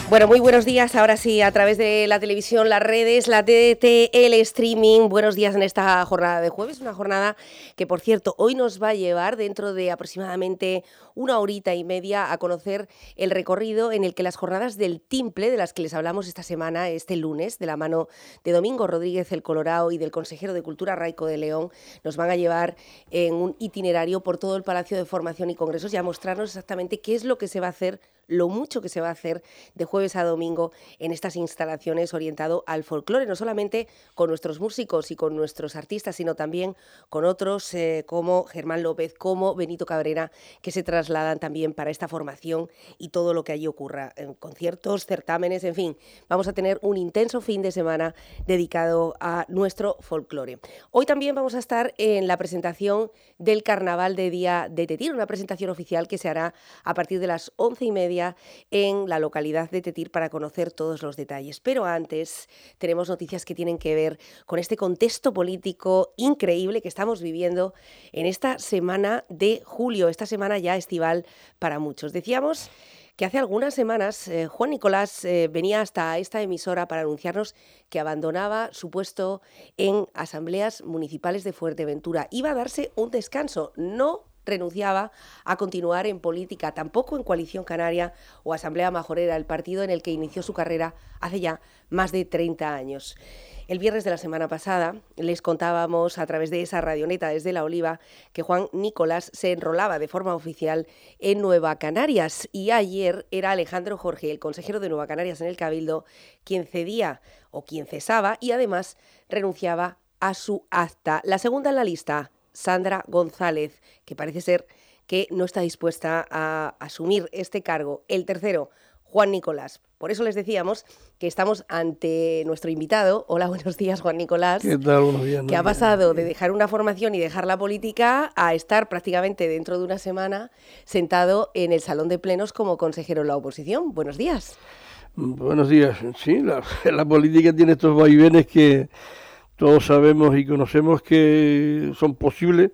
Bueno, muy buenos días. Ahora sí, a través de la televisión, las redes, la TDT, el streaming. Buenos días en esta jornada de jueves. Una jornada que, por cierto, hoy nos va a llevar dentro de aproximadamente una horita y media a conocer el recorrido en el que las jornadas del Timple, de las que les hablamos esta semana, este lunes, de la mano de Domingo Rodríguez el Colorado y del consejero de Cultura Raico de León, nos van a llevar en un itinerario por todo el Palacio de Formación y Congresos y a mostrarnos exactamente qué es lo que se va a hacer, lo mucho que se va a hacer de jueves a domingo en estas instalaciones orientado al folclore, no solamente con nuestros músicos y con nuestros artistas, sino también con otros como Germán López, como Benito Cabrera, que se trasladan también para esta formación y todo lo que allí ocurra, en conciertos, certámenes, en fin. Vamos a tener un intenso fin de semana dedicado a nuestro folclore. Hoy también vamos a estar en la presentación del Carnaval de Día de Tetir, una presentación oficial que se hará a partir de las 11:30 en la localidad de Tetir para conocer todos los detalles. Pero antes tenemos noticias que tienen que ver con este contexto político increíble que estamos viviendo en esta semana de julio, esta semana ya estival para muchos. Decíamos que hace algunas semanas Juan Nicolás venía hasta esta emisora para anunciarnos que abandonaba su puesto en asambleas municipales de Fuerteventura. Iba a darse un descanso, no renunciaba a continuar en política, tampoco en Coalición Canaria o Asamblea Majorera, el partido en el que inició su carrera hace ya más de 30 años. El viernes de la semana pasada les contábamos a través de esa radioneta desde La Oliva que Juan Nicolás se enrolaba de forma oficial en Nueva Canarias y ayer era Alejandro Jorge, el consejero de Nueva Canarias en el Cabildo, quien cedía o quien cesaba y además renunciaba a su acta. La segunda en la lista, Sandra González, que parece ser que no está dispuesta a asumir este cargo. El tercero, Juan Nicolás. Por eso les decíamos que estamos ante nuestro invitado. Hola, buenos días, Juan Nicolás. ¿Qué tal? Buenos días. Que ha pasado de dejar una formación y dejar la política a estar prácticamente dentro de una semana sentado en el Salón de Plenos como consejero en la oposición. Buenos días. Buenos días. Sí, la política tiene estos vaivenes que todos sabemos y conocemos que son posibles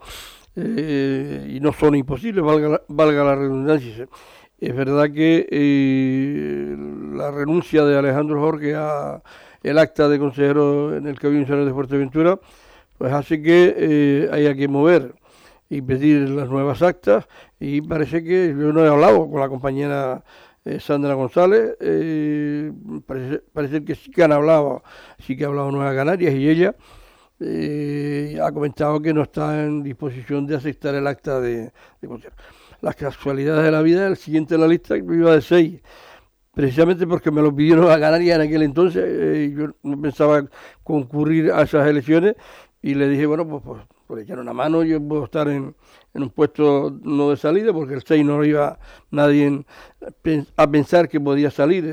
y no son imposibles, valga la redundancia. Es verdad que la renuncia de Alejandro Jorge a el acta de consejero en el Cabildo Insular de Fuerteventura pues hace que haya que mover y pedir las nuevas actas, y parece que yo no he hablado con la compañera Sandra González, parece que sí que han hablado, sí que ha hablado Nueva Canarias, y ella ha comentado que no está en disposición de aceptar el acta de consejero. Las casualidades de la vida, el siguiente en la lista iba de 6, precisamente porque me lo pidió Nueva Canarias en aquel entonces. Yo no pensaba concurrir a esas elecciones y le dije, bueno, pues por echar una mano, yo puedo estar en un puesto no de salida, porque el 6 no iba nadie a pensar que podía salir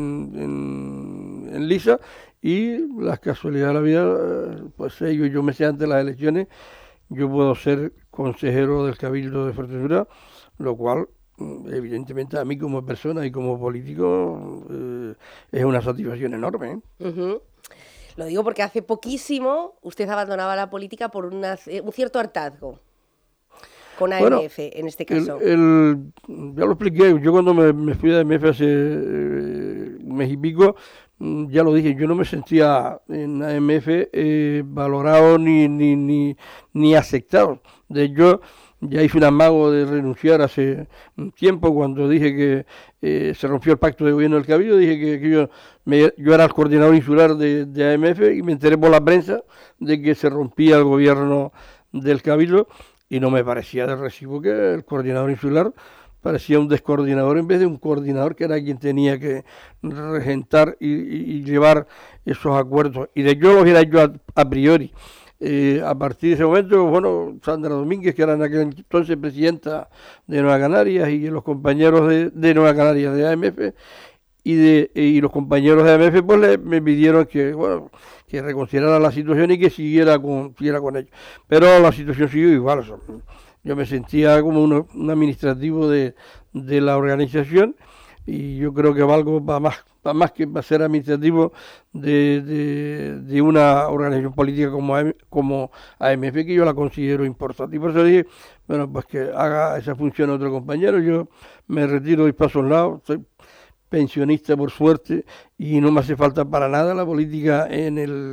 en lisa, y las casualidades de la vida, pues yo me sé antes de las elecciones, yo puedo ser consejero del Cabildo de Fuerteventura, lo cual evidentemente a mí como persona y como político es una satisfacción enorme. Uh-huh. Lo digo porque hace poquísimo usted abandonaba la política por un cierto hartazgo con AMF, bueno, en este caso. Ya lo expliqué, yo cuando me fui de AMF hace un mes y pico, ya lo dije, yo no me sentía en AMF valorado ni aceptado. De hecho, ya hice un amago de renunciar hace un tiempo cuando dije que se rompió el pacto de gobierno del Cabildo. Dije que yo era el coordinador insular de AMF, y me enteré por la prensa de que se rompía el gobierno del Cabildo, y no me parecía de recibo que el coordinador insular parecía un descoordinador en vez de un coordinador, que era quien tenía que regentar y llevar esos acuerdos. Y de yo lo hubiera hecho a priori. A partir de ese momento, bueno, Sandra Domínguez, que era en aquel entonces presidenta de Nueva Canarias, y los compañeros de Nueva Canarias, de AMF, y los compañeros de AMF, pues me pidieron que reconsiderara la situación y que siguiera con ellos. Pero la situación siguió igual. Yo me sentía como un administrativo de la organización, y yo creo que valgo para más que para ser administrativo de una organización política como AMF, que yo la considero importante. Y por eso dije, bueno, pues que haga esa función otro compañero, yo me retiro y paso a un lado. pensionista por suerte y no me hace falta para nada la política en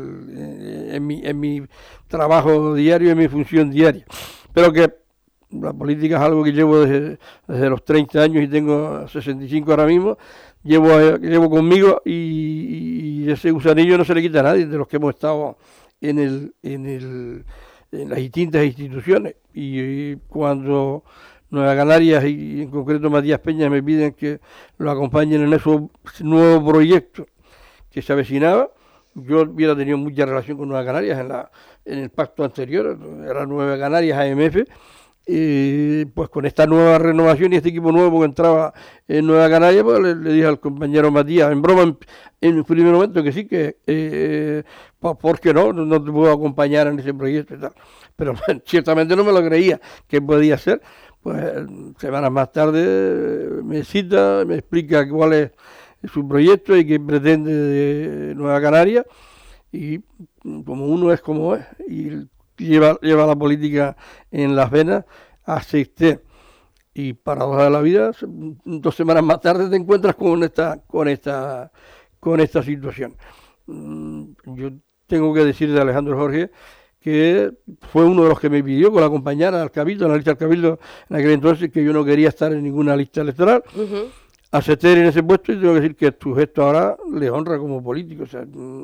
mi trabajo diario, en mi función diaria. Pero que la política es algo que llevo desde los 30 años y tengo 65 ahora mismo, llevo conmigo y ese gusanillo no se le quita a nadie de los que hemos estado en las distintas instituciones. Y cuando Nueva Canarias y en concreto Matías Peña me piden que lo acompañen en ese nuevo proyecto que se avecinaba, yo hubiera tenido mucha relación con Nueva Canarias en el pacto anterior, era Nueva Canarias AMF, pues con esta nueva renovación y este equipo nuevo que entraba en Nueva Canarias, pues le dije al compañero Matías, en broma, en el primer momento que sí, que ¿por qué no te puedo acompañar en ese proyecto y tal? Pero ciertamente no me lo creía que podía ser. Pues semanas más tarde me cita, me explica cuál es su proyecto y qué pretende de Nueva Canarias, y como uno es como es y lleva la política en las venas, acepté. Y paradoja de la vida, 2 semanas más tarde te encuentras con esta situación. Yo tengo que decir de Alejandro Jorge que fue uno de los que me pidió que lo acompañara al Cabildo, a la lista del Cabildo en aquel entonces, que yo no quería estar en ninguna lista electoral. Uh-huh. Acepté en ese puesto y tengo que decir que tu gesto ahora le honra como político. O sea,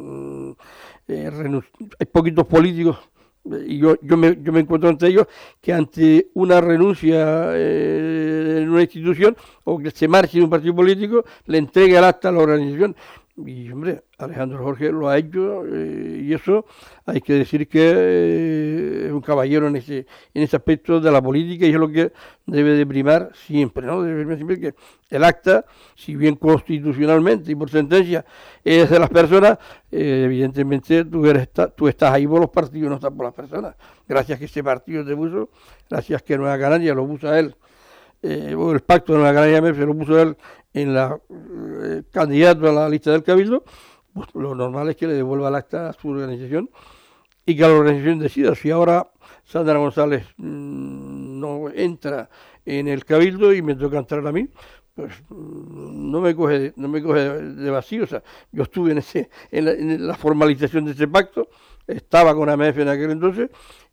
hay poquitos políticos, y yo me encuentro entre ellos, que ante una renuncia en una institución o que se marche de un partido político, le entregue el acta a la organización. Y hombre, Alejandro Jorge lo ha hecho, y eso hay que decir que es un caballero en ese aspecto de la política, y es lo que debe de primar siempre, ¿no? Debe primar siempre que el acta, si bien constitucionalmente y por sentencia es de las personas, evidentemente tú estás ahí por los partidos, no estás por las personas. Gracias que este partido te puso, gracias que Nueva Canarias lo puso a él, el pacto de Nueva Canarias se lo puso a él en la candidato a la lista del Cabildo, pues lo normal es que le devuelva el acta a su organización y que la organización decida. Si ahora Sandra González no entra en el Cabildo y me toca entrar a mí, pues no me coge de vacío. O sea, yo estuve en la formalización de ese pacto, estaba con AMF en aquel entonces,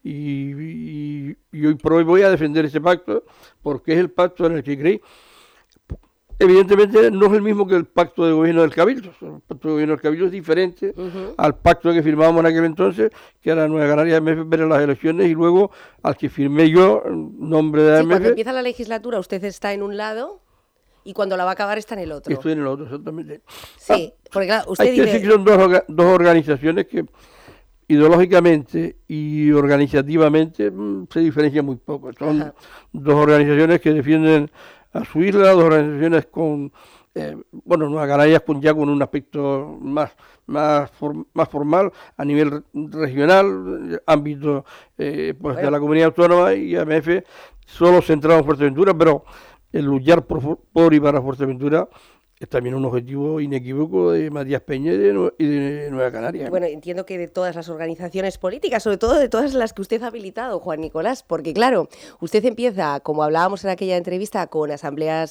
y hoy por hoy voy a defender ese pacto porque es el pacto en el que creí. Evidentemente no es el mismo que el pacto de gobierno del Cabildo. El pacto de gobierno del Cabildo es diferente al pacto que firmábamos en aquel entonces, que era Nueva Canarias AMF para las elecciones, y luego al que firmé yo en nombre de AMF. Cuando empieza la legislatura usted está en un lado y cuando la va a acabar está en el otro. Estoy en el otro, exactamente. Sí, porque claro, usted hay que decir que son dos organizaciones que ideológicamente y organizativamente se diferencian muy poco. Son dos organizaciones que defienden a su isla, dos organizaciones con, Nueva Canarias ya con un aspecto más formal a nivel regional, ámbito de la comunidad autónoma, y AMF solo centrado en Fuerteventura, pero el luchar por y para Fuerteventura es también un objetivo inequívoco de Matías Peña y de Nueva Canarias. Bueno, entiendo que de todas las organizaciones políticas, sobre todo de todas las que usted ha habilitado, Juan Nicolás, porque claro, usted empieza, como hablábamos en aquella entrevista, con Asamblea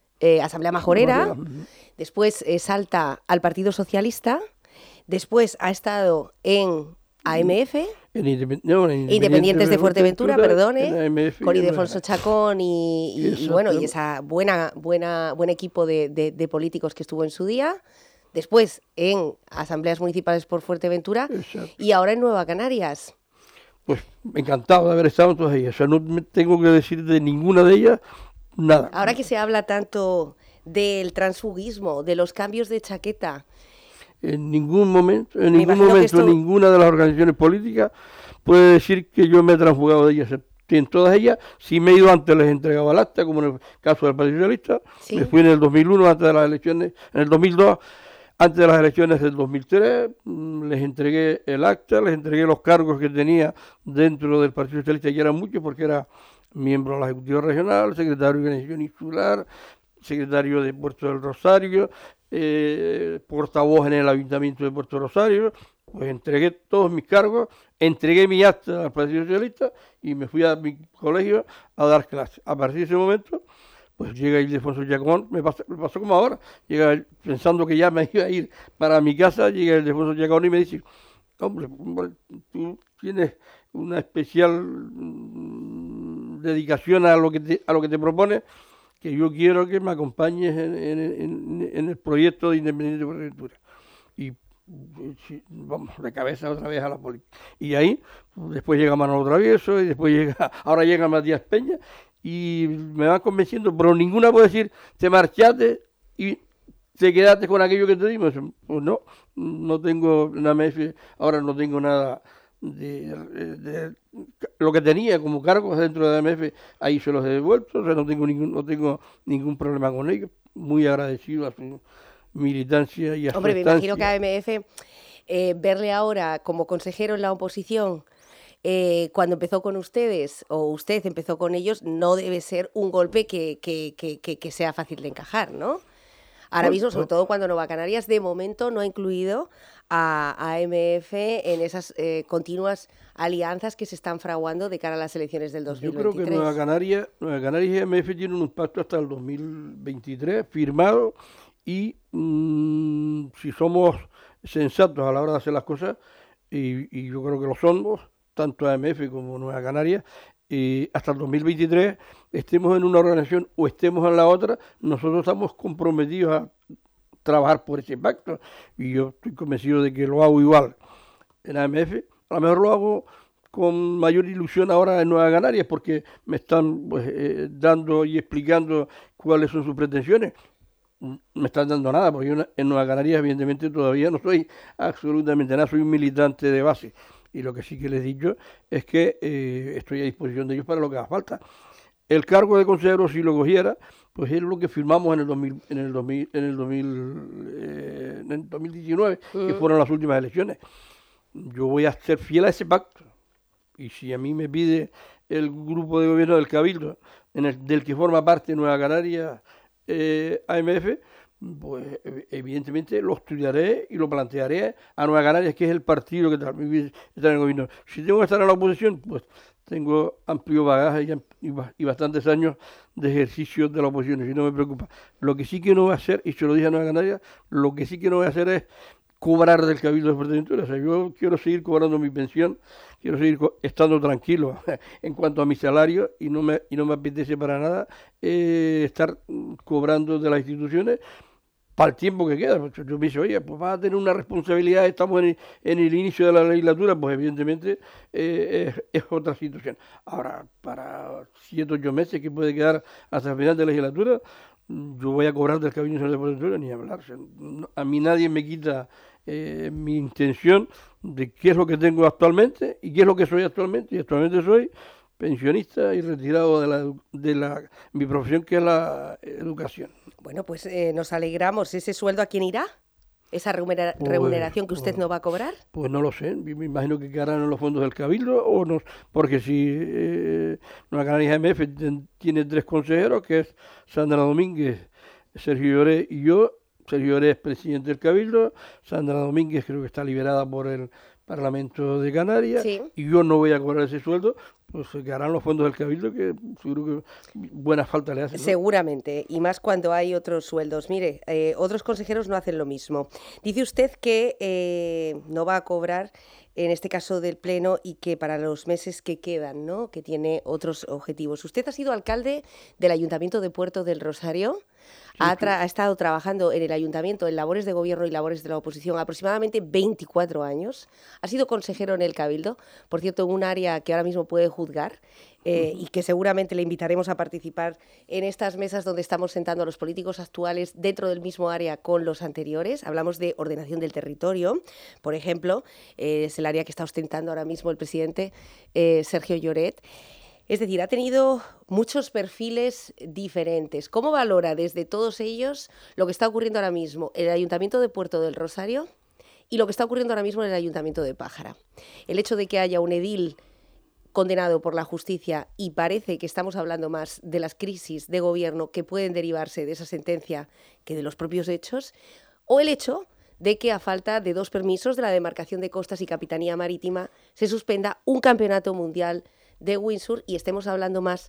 Majorera, después salta al Partido Socialista, después ha estado en AMF, Independientes de Fuerteventura, perdone, con Ildefonso Chacón y esa buen equipo de políticos que estuvo en su día, después en Asambleas Municipales por Fuerteventura. Exacto. Y ahora en Nueva Canarias. Pues encantado de haber estado en todas ellas, o sea, no me tengo que decir de ninguna de ellas nada. Ahora que se habla tanto del transfugismo, de los cambios de chaqueta, en ningún momento ninguna de las organizaciones políticas puede decir que yo me he transfugado de ellas. En todas ellas, si me he ido antes, les he entregado el acta, como en el caso del Partido Socialista. ¿Sí? Me fui en el 2001, antes de las elecciones, en el 2002, antes de las elecciones del 2003, les entregué el acta, les entregué los cargos que tenía dentro del Partido Socialista, y eran muchos porque era miembro de la Ejecutiva Regional, secretario de Organización Insular, secretario de Puerto del Rosario, portavoz en el Ayuntamiento de Puerto Rosario. Pues entregué todos mis cargos, entregué mi acta al Partido Socialista y me fui a mi colegio a dar clases. A partir de ese momento, pues llega Ildefonso Giacón, me pasó como ahora, llega pensando que ya me iba a ir para mi casa, llega Ildefonso Giacón y me dice, hombre, tú tienes una especial dedicación a lo que te propone, que yo quiero que me acompañes en el proyecto de Independiente por Aventura. Y sí, vamos, de cabeza otra vez a la política. Y ahí, después llega Manolo Travieso, y después ahora llega Matías Peña, y me van convenciendo, pero ninguna puede decir, te marchaste y te quedaste con aquello que te dimos. Pues no, no tengo nada, ahora no tengo nada de lo que tenía como cargos dentro de AMF, ahí se los he devuelto, o sea, no tengo ningún problema con ellos, muy agradecido a su militancia y a su Hombre, me estancia. imagino que a AMF, verle ahora como consejero en la oposición, cuando empezó con ustedes, o usted empezó con ellos, no debe ser un golpe que sea fácil de encajar, ¿no? Ahora mismo, sobre todo cuando Nueva Canarias, de momento no ha incluido a AMF en esas continuas alianzas que se están fraguando de cara a las elecciones del 2023. Yo creo que Nueva Canarias y AMF tienen un pacto hasta el 2023 firmado, y si somos sensatos a la hora de hacer las cosas, y yo creo que lo somos, tanto AMF como Nueva Canarias, hasta el 2023 estemos en una organización o estemos en la otra, nosotros estamos comprometidos a trabajar por ese pacto, y yo estoy convencido de que lo hago igual en AMF. A lo mejor lo hago con mayor ilusión ahora en Nueva Canarias, porque me están dando y explicando cuáles son sus pretensiones. Me están dando nada, porque yo en Nueva Canarias evidentemente todavía no soy absolutamente nada, soy un militante de base, y lo que sí que les he dicho es que estoy a disposición de ellos para lo que haga falta. El cargo de consejero, si lo cogiera, pues es lo que firmamos en el 2019, que fueron las últimas elecciones. Yo voy a ser fiel a ese pacto, y si a mí me pide el grupo de gobierno del Cabildo, del que forma parte Nueva Canarias, AMF, pues evidentemente lo estudiaré y lo plantearé a Nueva Canarias, que es el partido que está en el gobierno. Si tengo que estar en la oposición, pues tengo amplio bagaje y bastantes años de ejercicio de la oposición, y no me preocupa. Lo que sí que no voy a hacer, y se lo dije a Nueva Canarias, lo que sí que no voy a hacer es cobrar del Cabildo de Fuerteventura. O sea, yo quiero seguir cobrando mi pensión, quiero seguir estando tranquilo en cuanto a mi salario, y no me apetece para nada estar cobrando de las instituciones para el tiempo que queda. Yo me dice, oye, pues vas a tener una responsabilidad, estamos en el inicio de la legislatura, pues evidentemente es otra situación. Ahora, para 7 o 8 meses que puede quedar hasta el final de la legislatura, yo voy a cobrar del Cabildo Nacional de Fuerteventura ni hablar. O sea, a mí nadie me quita mi intención de qué es lo que tengo actualmente y qué es lo que soy actualmente. Y actualmente soy pensionista y retirado de mi profesión, que es la educación. Bueno, pues nos alegramos. ¿Ese sueldo a quién irá? ¿Esa remuneración que usted no va a cobrar? Pues no lo sé, me imagino que quedarán en los fondos del Cabildo, o no, porque si Nueva Canarias AMF tiene 3 consejeros, que es Sandra Domínguez, Sergio Lloré y yo. Sergio Lloré es presidente del Cabildo, Sandra Domínguez creo que está liberada por el Parlamento de Canarias, sí. Y yo no voy a cobrar ese sueldo, pues se quedarán los fondos del Cabildo, que seguro que buena falta le hacen, ¿no? Seguramente, y más cuando hay otros sueldos. Mire, otros consejeros no hacen lo mismo. Dice usted que no va a cobrar en este caso del Pleno, y que para los meses que quedan, ¿no?, que tiene otros objetivos. Usted ha sido alcalde del Ayuntamiento de Puerto del Rosario. Sí, ha estado trabajando en el ayuntamiento en labores de gobierno y labores de la oposición aproximadamente 24 años. Ha sido consejero en el Cabildo, por cierto, en un área que ahora mismo puede juzgar, y que seguramente le invitaremos a participar en estas mesas donde estamos sentando a los políticos actuales dentro del mismo área con los anteriores. Hablamos de ordenación del territorio, por ejemplo, es el área que está ostentando ahora mismo el presidente Sergio Lloret. Es decir, ha tenido muchos perfiles diferentes. ¿Cómo valora desde todos ellos lo que está ocurriendo ahora mismo en el Ayuntamiento de Puerto del Rosario y lo que está ocurriendo ahora mismo en el Ayuntamiento de Pájara? El hecho de que haya un edil condenado por la justicia, y parece que estamos hablando más de las crisis de gobierno que pueden derivarse de esa sentencia que de los propios hechos, o el hecho de que a falta de 2 permisos de la demarcación de costas y Capitanía Marítima se suspenda un campeonato mundial de windsurf y estemos hablando más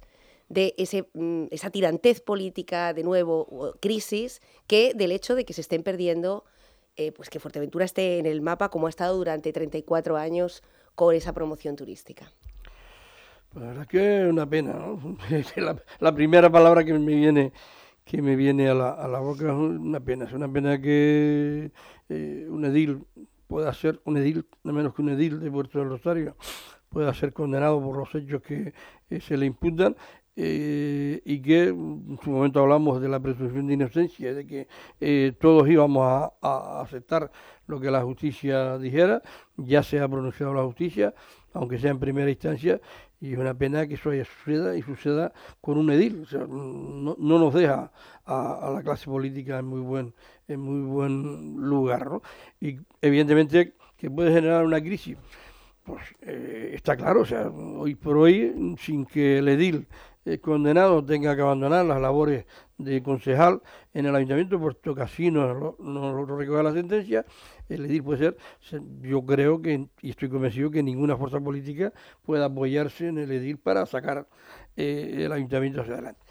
de esa tirantez política, de nuevo, o crisis, que del hecho de que se estén perdiendo, pues que Fuerteventura esté en el mapa como ha estado durante 34 años con esa promoción turística. La verdad es que es una pena, ¿no? La primera palabra que me viene a la boca es una pena. Es una pena que un edil pueda ser un edil, no menos que un edil de Puerto del Rosario, pueda ser condenado por los hechos que se le imputan, y que en su momento hablamos de la presunción de inocencia, de que todos íbamos a aceptar lo que la justicia dijera. Ya se ha pronunciado la justicia, aunque sea en primera instancia, y es una pena que eso suceda con un edil. O sea, no nos deja a la clase política en muy buen lugar, ¿no? Y evidentemente que puede generar una crisis. Pues está claro, o sea, hoy por hoy, sin que el edil condenado tenga que abandonar las labores de concejal en el ayuntamiento, puesto que así no lo recoge la sentencia, el edil puede ser, yo creo que, y estoy convencido que ninguna fuerza política pueda apoyarse en el edil para sacar el ayuntamiento hacia adelante.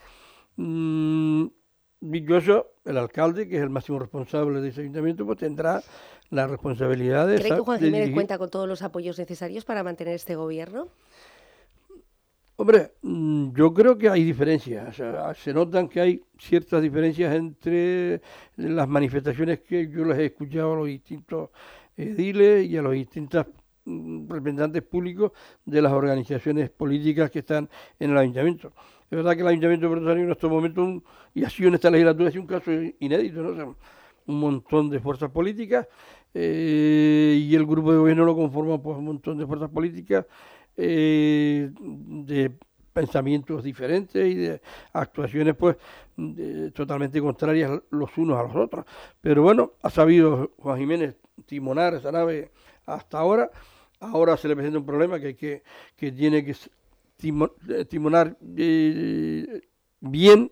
Dicho eso, el alcalde, que es el máximo responsable de ese ayuntamiento, pues tendrá la responsabilidad de... ¿Cree que Juan Jiménez cuenta con todos los apoyos necesarios para mantener este gobierno? Hombre, yo creo que hay diferencias. O sea, se notan que hay ciertas diferencias entre las manifestaciones que yo les he escuchado a los distintos ediles y a los distintos representantes públicos de las organizaciones políticas que están en el ayuntamiento. Es verdad que el ayuntamiento de Puerto Rosario en estos momentos, y ha sido en esta legislatura, ha sido un caso inédito, ¿no? O sea, un montón de fuerzas políticas, y el grupo de gobierno lo conforma pues un montón de fuerzas políticas, de pensamientos diferentes y de actuaciones pues totalmente contrarias los unos a los otros. Pero bueno, ha sabido Juan Jiménez timonar esa nave hasta ahora. Ahora se le presenta un problema que tiene que timonar bien.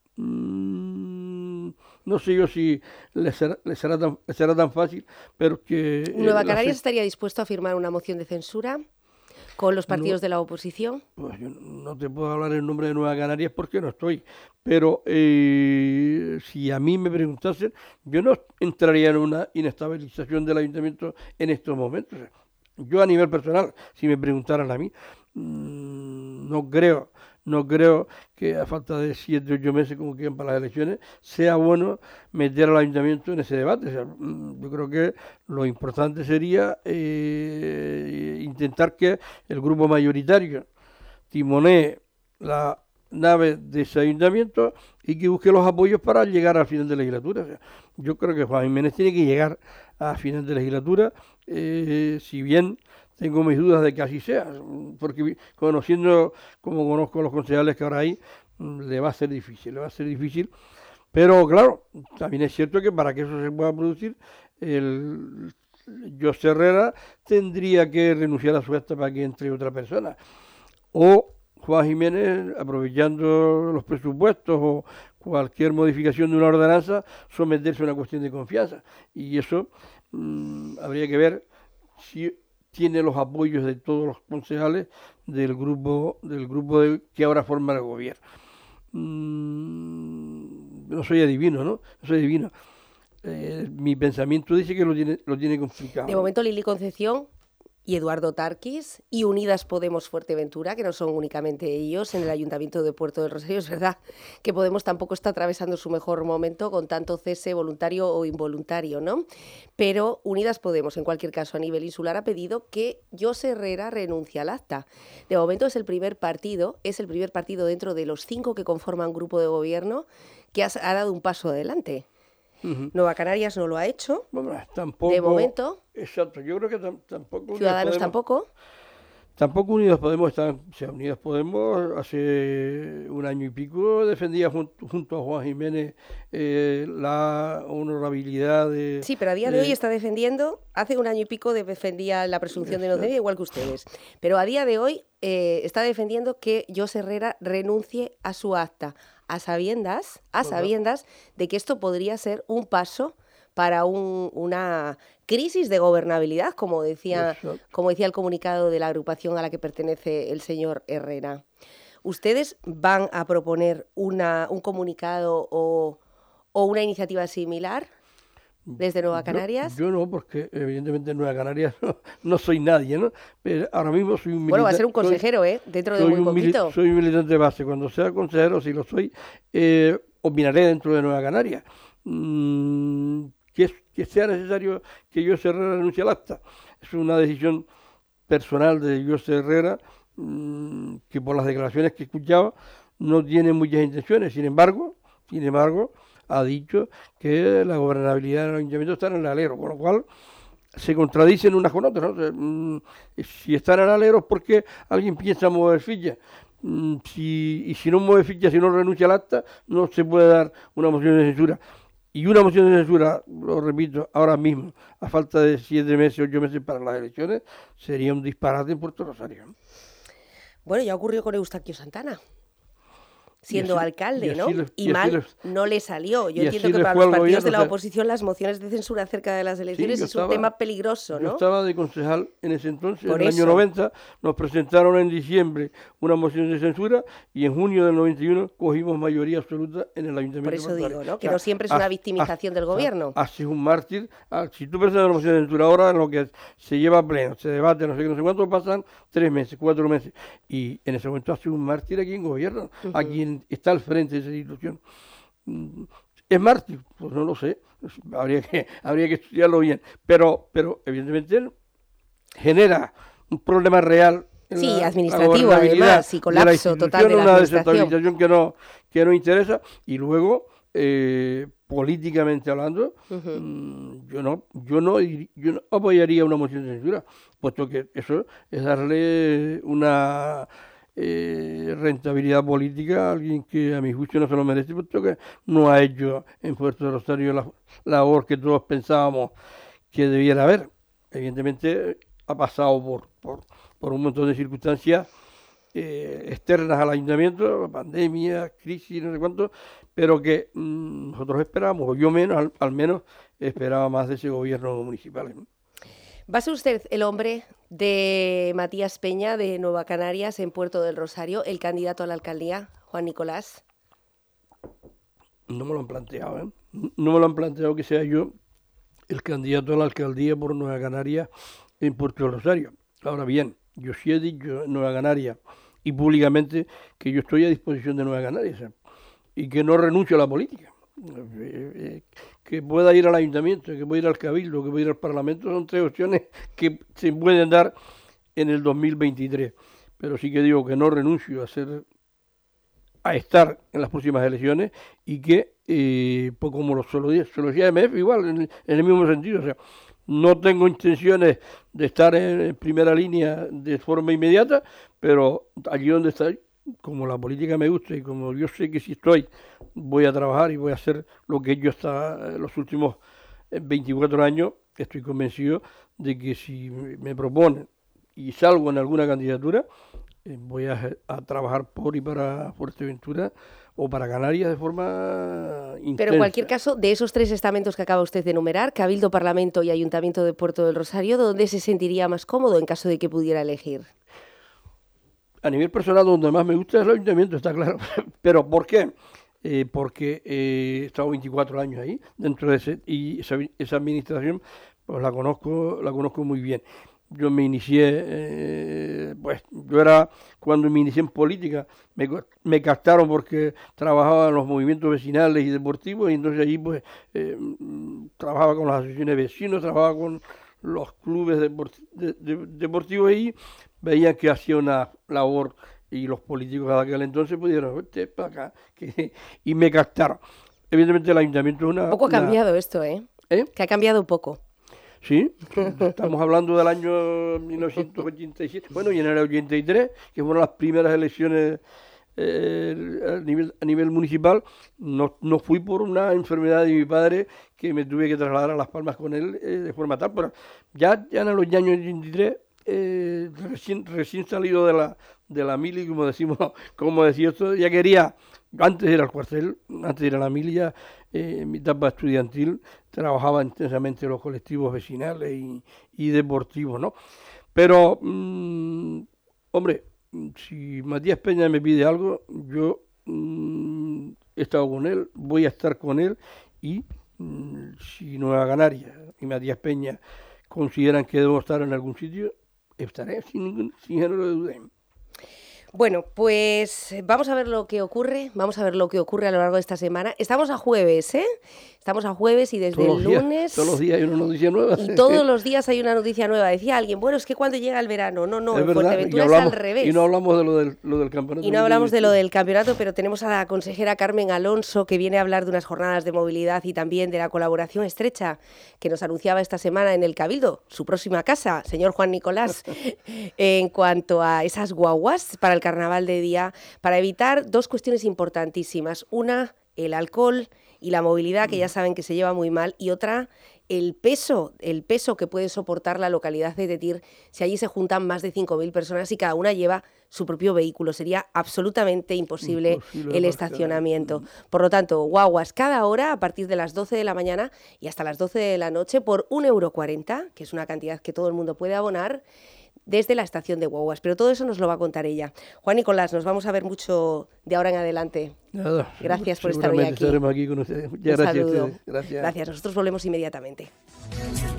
No sé yo si le será tan fácil, pero que... ¿Nueva Canarias estaría dispuesto a firmar una moción de censura con los partidos de la oposición? Pues yo no te puedo hablar en nombre de Nueva Canarias porque no estoy, pero si a mí me preguntasen, yo no entraría en una inestabilización del ayuntamiento en estos momentos. Yo a nivel personal, si me preguntaran a mí, no creo que a falta de 7 o 8 meses como quedan para las elecciones sea bueno meter al ayuntamiento en ese debate. O sea, yo creo que lo importante sería intentar que el grupo mayoritario timonee la nave de ese ayuntamiento y que busque los apoyos para llegar al final de la legislatura. O sea, yo creo que Juan Jiménez tiene que llegar a final de legislatura, si bien tengo mis dudas de que así sea, porque conociendo como conozco a los concejales que ahora hay, le va a ser difícil, pero claro, también es cierto que para que eso se pueda producir, José Herrera tendría que renunciar a su acta para que entre otra persona, o Juan Jiménez, aprovechando los presupuestos o cualquier modificación de una ordenanza, someterse a una cuestión de confianza, y eso habría que ver si tiene los apoyos de todos los concejales del grupo que ahora forma el gobierno. No soy adivino, ¿no? No soy adivino. Mi pensamiento dice que lo tiene complicado. De momento, Lili Concepción y Eduardo Tarquis y Unidas Podemos Fuerteventura, que no son únicamente ellos en el Ayuntamiento de Puerto del Rosario. Es verdad que Podemos tampoco está atravesando su mejor momento con tanto cese voluntario o involuntario, ¿no? Pero Unidas Podemos, en cualquier caso, a nivel insular, ha pedido que José Herrera renuncie al acta. De momento es el primer partido dentro de los 5 que conforman grupo de gobierno que ha dado un paso adelante. Nueva Canarias no lo ha hecho, bueno, tampoco, de momento. Exacto, yo creo que tampoco... Ciudadanos tampoco. Tampoco Unidas Podemos Unidas Podemos hace un año y pico defendía junto a Juan Jiménez la honorabilidad de... Sí, pero a día de hoy está defendiendo, hace un año y pico defendía la presunción de inocencia igual que ustedes, pero a día de hoy está defendiendo que José Herrera renuncie a su acta, a sabiendas de que esto podría ser un paso para una crisis de gobernabilidad, como decía el comunicado de la agrupación a la que pertenece el señor Herrera. ¿Ustedes van a proponer un comunicado o una iniciativa similar desde Nueva Canarias? Yo no, porque evidentemente en Nueva Canarias no soy nadie, ¿no? Pero ahora mismo soy un militante. Bueno, va a ser un consejero, dentro de muy poquito. Soy un militante de base. Cuando sea consejero, si lo soy, opinaré dentro de Nueva Canarias. Que sea necesario que José Herrera renuncie al acta. Es una decisión personal de José Herrera, que por las declaraciones que escuchaba no tiene muchas intenciones. Sin embargo, ha dicho que la gobernabilidad del ayuntamiento está en el alero, con lo cual se contradicen unas con otras, ¿no? Si están en el alero es porque alguien piensa mover fichas. Si no mueve fichas, si no renuncia al acta, no se puede dar una moción de censura. Y una moción de censura, lo repito, ahora mismo, a falta de 7 meses, 8 meses para las elecciones, sería un disparate en Puerto Rosario. Bueno, ya ocurrió con Eustaquio Santana, siendo alcalde, ¿no? Y mal no le salió. Yo entiendo que para los partidos de la oposición las mociones de censura acerca de las elecciones es un tema peligroso, ¿no? Yo estaba de concejal en ese entonces, en el año 90, nos presentaron en diciembre una moción de censura y en junio del 91 cogimos mayoría absoluta en el ayuntamiento. Por eso digo, ¿no? Que no siempre es una victimización del gobierno. Haces un mártir. Si tú presentas una moción de censura ahora, en lo que se lleva a pleno, se debate, no sé qué, no sé cuánto, pasan 3 meses, 4 meses. Y en ese momento haces un mártir a quien gobierna, a quien está al frente de esa institución. ¿Es mártir? Pues no lo sé, habría que estudiarlo bien, pero evidentemente genera un problema real. Sí, administrativo además, y colapso total de la administración. Una desestabilización que no interesa, y luego políticamente hablando, yo no apoyaría una moción de censura, puesto que eso es darle una rentabilidad política a alguien que a mi juicio no se lo merece, puesto que no ha hecho en Puerto Rosario la labor que todos pensábamos que debiera haber. Evidentemente ha pasado por un montón de circunstancias externas al ayuntamiento, pandemia, crisis, no sé cuánto, pero que nosotros esperábamos, o yo menos, al menos esperaba más de ese gobierno municipal, ¿no? ¿Va a ser usted el hombre de Matías Peña, de Nueva Canarias, en Puerto del Rosario, el candidato a la alcaldía, Juan Nicolás? No me lo han planteado, ¿eh? No me lo han planteado que sea yo el candidato a la alcaldía por Nueva Canarias en Puerto del Rosario. Ahora bien, yo sí he dicho en Nueva Canarias y públicamente que yo estoy a disposición de Nueva Canarias, ¿eh? Y que no renuncio a la política. Que pueda ir al ayuntamiento, que pueda ir al cabildo, que pueda ir al parlamento, son 3 opciones que se pueden dar en el 2023. Pero sí que digo que no renuncio a estar en las próximas elecciones y que, pues como lo decía AMF, igual, en el mismo sentido, o sea, no tengo intenciones de estar en primera línea de forma inmediata, pero allí donde estoy, como la política me gusta y como yo sé que si estoy, voy a trabajar y voy a hacer lo que yo hasta los últimos 24 años, estoy convencido de que si me proponen y salgo en alguna candidatura, voy a trabajar por y para Fuerteventura o para Canarias de forma intensa. Pero en cualquier caso, de esos 3 estamentos que acaba usted de enumerar, Cabildo, Parlamento y Ayuntamiento de Puerto del Rosario, ¿dónde se sentiría más cómodo en caso de que pudiera elegir? A nivel personal, donde más me gusta es el ayuntamiento, está claro. ¿Pero por qué? Porque he estado 24 años ahí, dentro de esa administración, pues la conozco muy bien. Yo me inicié, cuando me inicié en política, me captaron porque trabajaba en los movimientos vecinales y deportivos, y entonces allí pues trabajaba con las asociaciones de vecinos, trabajaba con los clubes deportivos y veían que hacía una labor y los políticos de aquel entonces pudieron vete para acá y me captaron. Evidentemente el ayuntamiento es un poco ha cambiado esto, ¿eh? Que ha cambiado un poco. Sí, estamos hablando del año 1987, bueno, y en el 83, que fueron las primeras elecciones a nivel municipal. No fui por una enfermedad de mi padre que me tuve que trasladar a Las Palmas con él de forma tal, pero ya en los años 83, recién salido de la mili, como decía esto, ya quería, antes de ir al cuartel, antes de ir a la mili, ya en mi etapa estudiantil trabajaba intensamente en los colectivos vecinales y deportivos, ¿no? Pero, hombre, si Matías Peña me pide algo, yo he estado con él, voy a estar con él y si Nueva Canaria y Matías Peña consideran que debo estar en algún sitio, estaré sin género de duda. Bueno, pues vamos a ver lo que ocurre, a lo largo de esta semana. Estamos a jueves, ¿eh? Estamos a jueves y desde el lunes... Todos los días hay una noticia nueva. Y todos los días hay una noticia nueva. Decía alguien, bueno, es que cuando llega el verano. No, es en verdad, Fuerteventura es al revés. Y no hablamos de lo del campeonato. Y no hablamos de lo del campeonato, pero tenemos a la consejera Carmen Alonso, que viene a hablar de unas jornadas de movilidad y también de la colaboración estrecha que nos anunciaba esta semana en el Cabildo, su próxima casa, señor Juan Nicolás, en cuanto a esas guaguas para el carnaval de día, para evitar dos cuestiones importantísimas. Una, el alcohol y la movilidad, que ya saben que se lleva muy mal, y otra, el peso que puede soportar la localidad de Tetir si allí se juntan más de 5.000 personas y cada una lleva su propio vehículo. Sería absolutamente imposible el estacionamiento. Por lo tanto, guaguas cada hora a partir de las 12 de la mañana y hasta las 12 de la noche por 1,40 €, que es una cantidad que todo el mundo puede abonar, desde la estación de guaguas, pero todo eso nos lo va a contar ella. Juan Nicolás, nos vamos a ver mucho de ahora en adelante. Nada, gracias por estar hoy aquí. Estaremos aquí con ustedes. Muchas gracias a ustedes. Gracias, nosotros volvemos inmediatamente.